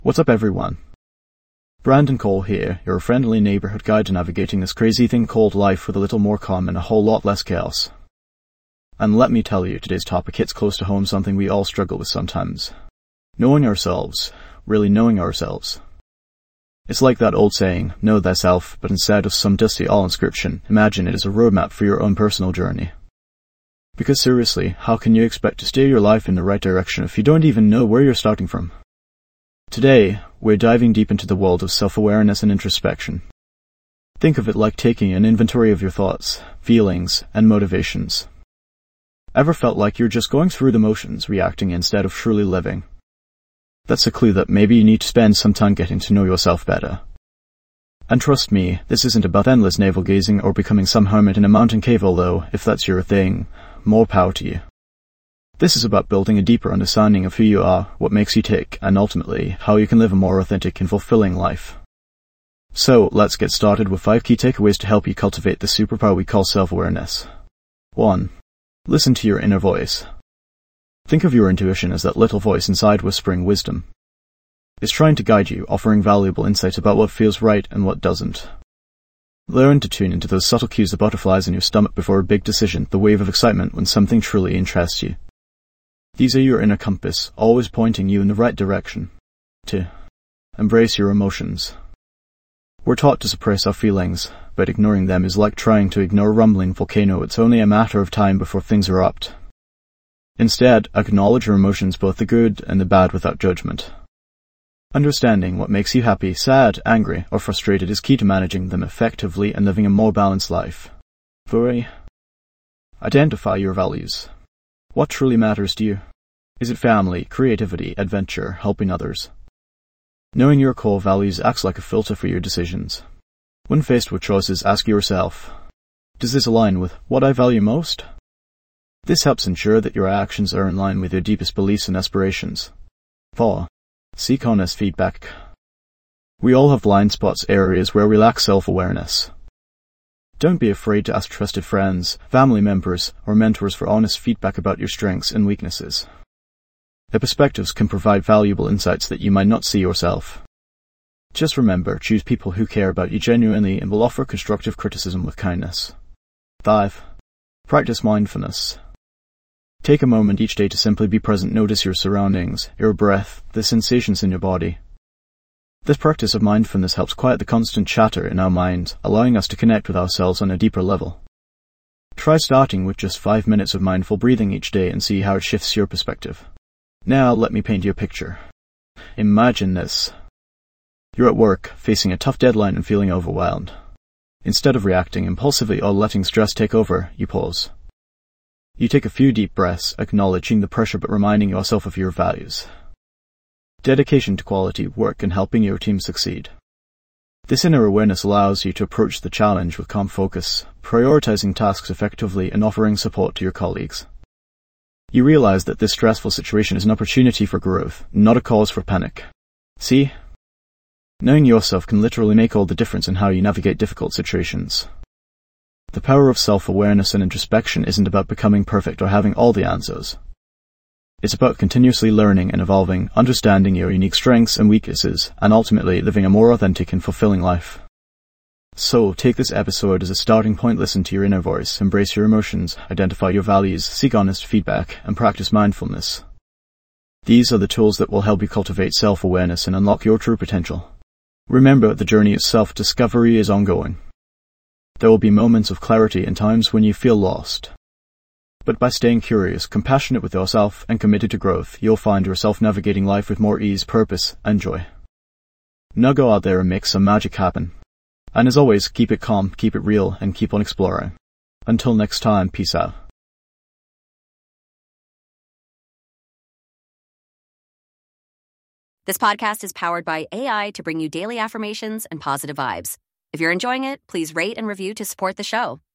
What's up, everyone? Brandon Cole here, your friendly neighborhood guide to navigating this crazy thing called life with a little more calm and a whole lot less chaos. And let me tell you, today's topic hits close to home, something we all struggle with sometimes. Knowing ourselves, really knowing ourselves. It's like that old saying, know thyself, but instead of some dusty all inscription, imagine it as a roadmap for your own personal journey. Because seriously, how can you expect to steer your life in the right direction if you don't even know where you're starting from? Today, we're diving deep into the world of self-awareness and introspection. Think of it like taking an inventory of your thoughts, feelings, and motivations. Ever felt like you're just going through the motions, reacting instead of truly living? That's a clue that maybe you need to spend some time getting to know yourself better. And trust me, this isn't about endless navel-gazing or becoming some hermit in a mountain cave, although, if that's your thing, more power to you. This is about building a deeper understanding of who you are, what makes you tick, and ultimately, how you can live a more authentic and fulfilling life. So, let's get started with 5 key takeaways to help you cultivate the superpower we call self-awareness. 1. Listen to your inner voice. Think of your intuition as that little voice inside whispering wisdom. It's trying to guide you, offering valuable insight about what feels right and what doesn't. Learn to tune into those subtle cues, the butterflies in your stomach before a big decision, the wave of excitement when something truly interests you. These are your inner compass, always pointing you in the right direction. 2. Embrace your emotions. We're taught to suppress our feelings, but ignoring them is like trying to ignore a rumbling volcano. It's only a matter of time before things erupt. Instead, acknowledge your emotions, both the good and the bad, without judgment. Understanding what makes you happy, sad, angry, or frustrated is key to managing them effectively and living a more balanced life. 3. Identify your values. What truly matters to you? Is it family, creativity, adventure, helping others? Knowing your core values acts like a filter for your decisions. When faced with choices, ask yourself, does this align with what I value most? This helps ensure that your actions are in line with your deepest beliefs and aspirations. 4. Seek honest feedback. We all have blind spots, areas where we lack self-awareness. Don't be afraid to ask trusted friends, family members, or mentors for honest feedback about your strengths and weaknesses. Their perspectives can provide valuable insights that you might not see yourself. Just remember, choose people who care about you genuinely and will offer constructive criticism with kindness. 5. Practice mindfulness. Take a moment each day to simply be present. Notice your surroundings, your breath, the sensations in your body. This practice of mindfulness helps quiet the constant chatter in our minds, allowing us to connect with ourselves on a deeper level. Try starting with just 5 minutes of mindful breathing each day and see how it shifts your perspective. Now let me paint you a picture. Imagine this. You're at work, facing a tough deadline and feeling overwhelmed. Instead of reacting impulsively or letting stress take over, you pause. You take a few deep breaths, acknowledging the pressure but reminding yourself of your values. Dedication to quality work and helping your team succeed. This inner awareness allows you to approach the challenge with calm focus, prioritizing tasks effectively and offering support to your colleagues. You realize that this stressful situation is an opportunity for growth, not a cause for panic. See? Knowing yourself can literally make all the difference in how you navigate difficult situations. The power of self-awareness and introspection isn't about becoming perfect or having all the answers. It's about continuously learning and evolving, understanding your unique strengths and weaknesses, and ultimately living a more authentic and fulfilling life. So, take this episode as a starting point. Listen to your inner voice, embrace your emotions, identify your values, seek honest feedback, and practice mindfulness. These are the tools that will help you cultivate self-awareness and unlock your true potential. Remember, the journey of self-discovery is ongoing. There will be moments of clarity and times when you feel lost. But by staying curious, compassionate with yourself, and committed to growth, you'll find yourself navigating life with more ease, purpose, and joy. Now go out there and make some magic happen. And as always, keep it calm, keep it real, and keep on exploring. Until next time, peace out. This podcast is powered by AI to bring you daily affirmations and positive vibes. If you're enjoying it, please rate and review to support the show.